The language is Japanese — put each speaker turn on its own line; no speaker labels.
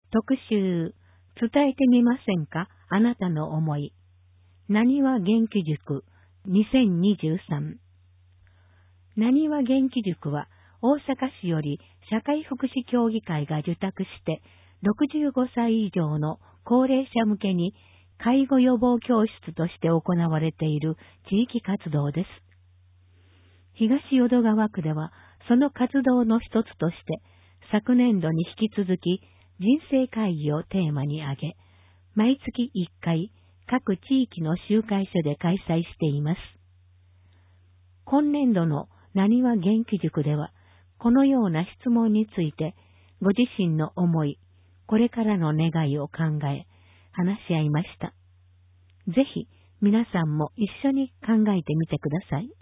特集、伝えてみませんか、あなたの思い。なにわ元気塾2023。なにわ元気塾は、大阪市より社会福祉協議会が受託して、65歳以上の高齢者向けに介護予防教室として行われている地域活動です。東淀川区では、その活動の一つとして、昨年度に引き続き、人生会議をテーマに挙げ、毎月1回、各地域の集会所で開催しています。今年度のなにわ元気塾では、このような質問について、ご自身の思い、これからの願いを考え、話し合いました。ぜひ、皆さんも一緒に考えてみてください。